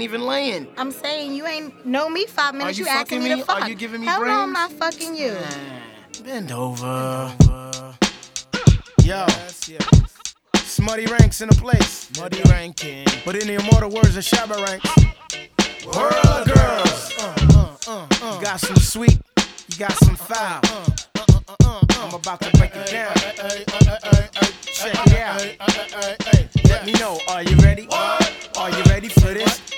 even laying. I'm saying you ain't know me 5 minutes. Are you asking fucking me to fuck. Are you giving me Hell brains? no, I'm not fucking you. Bend over. Yo. Smutty ranks in the place. Muddy ranking. But in the immortal words of Shabba Ranks, world of girls. You got some sweet, you got some foul. I'm about to break it down. Check it out. Let me know, are you ready? Are you ready for this?